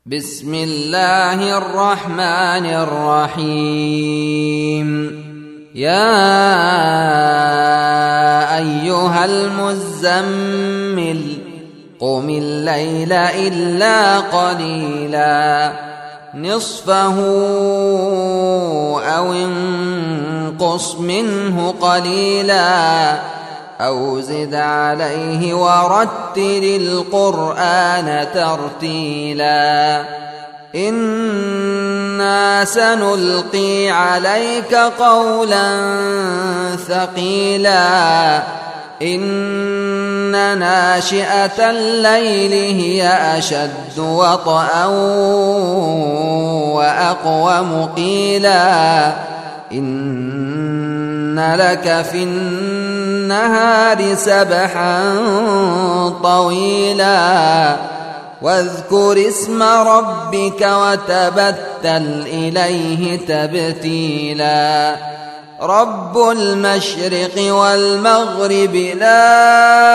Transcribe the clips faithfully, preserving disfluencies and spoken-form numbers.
بسم الله الرحمن الرحيم. يا أيها المزمل قم الليل إلا قليلا نصفه أو انقص منه قليلا أو زد عليه ورتل القرآن ترتيلا إنا سنلقي عليك قولا ثقيلا إن ناشئة الليل هي أشد وطئا وأقوم قيلا إن لك في النهار سبحا طويلا واذكر اسم ربك وتبتل إليه تبتيلا رب المشرق والمغرب لا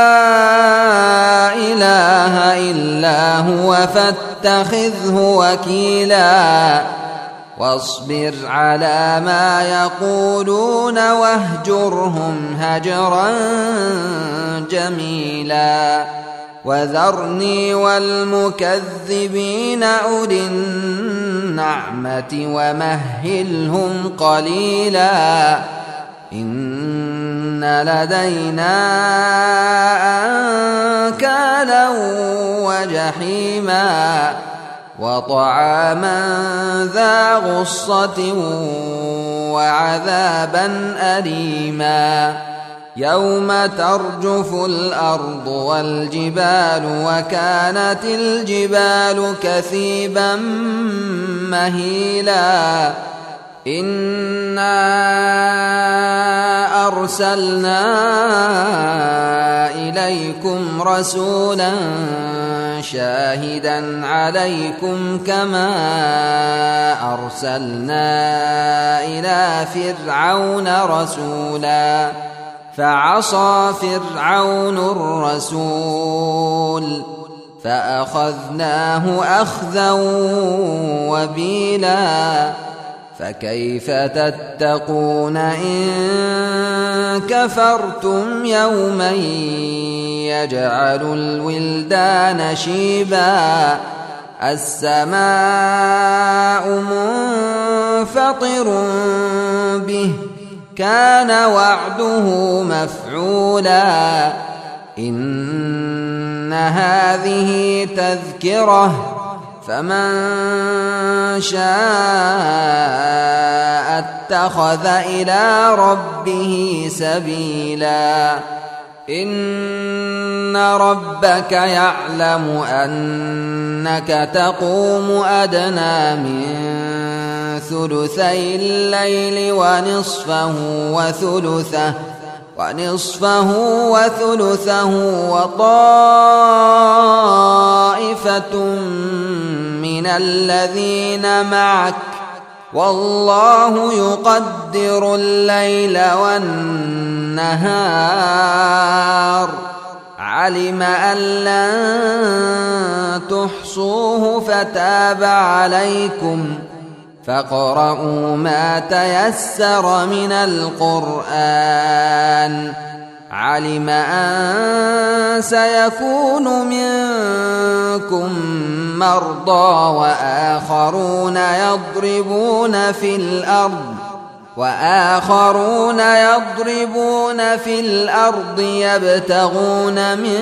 إله إلا هو فاتخذه وكيلا واصبر على ما يقولون واهجرهم هجرا جميلا وذرني والمكذبين أولي النعمة ومهلهم قليلا إن لدينا أنكالا وجحيما وطعاما ذا غصة وعذابا أليما يوم ترجف الأرض والجبال وكانت الجبال كثيبا مهيلا إنا أرسلنا إليكم رسولا شاهدا عليكم كما أرسلنا إلى فرعون رسولا فعصى فرعون الرسول فأخذناه أخذا وبيلا فكيف تتقون إن كفرتم يوما يجعل الولدان شيبا السماء منفطر به كان وعده مفعولا إن هذه تذكرة فمن شاء اتخذ إلى ربه سبيلا إن ربك يعلم أنك تقوم أدنى من ثلثي الليل ونصفه وثلثه ونصفه وثلثه وطائفة من الذين معك والله يقدر الليل والنهار علم أن لن تحصوه فتاب عليكم فاقرؤوا ما تيسر من القرآن علم أن سيكون منكم مرضى وآخرون يضربون في الأرض وآخرون يضربون في الأرض يبتغون من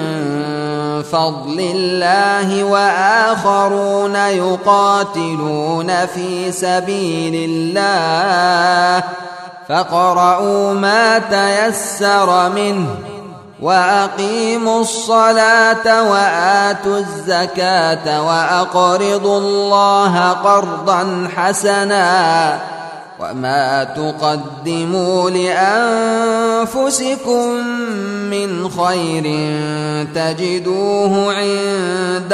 فضل الله وآخرون يقاتلون في سبيل الله فاقرؤوا ما تيسر منه وأقيموا الصلاة وآتوا الزكاة وأقرضوا الله قرضا حسنا وما تقدموا لأنفسكم من خير تجدوه عند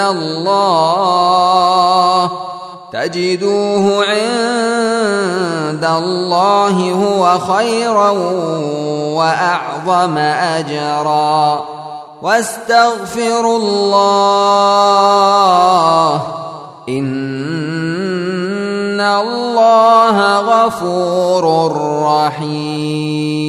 الله تجدوه عند الله هو خيرا وأعظم أجرا واستغفروا الله إن الله غفور رحيم.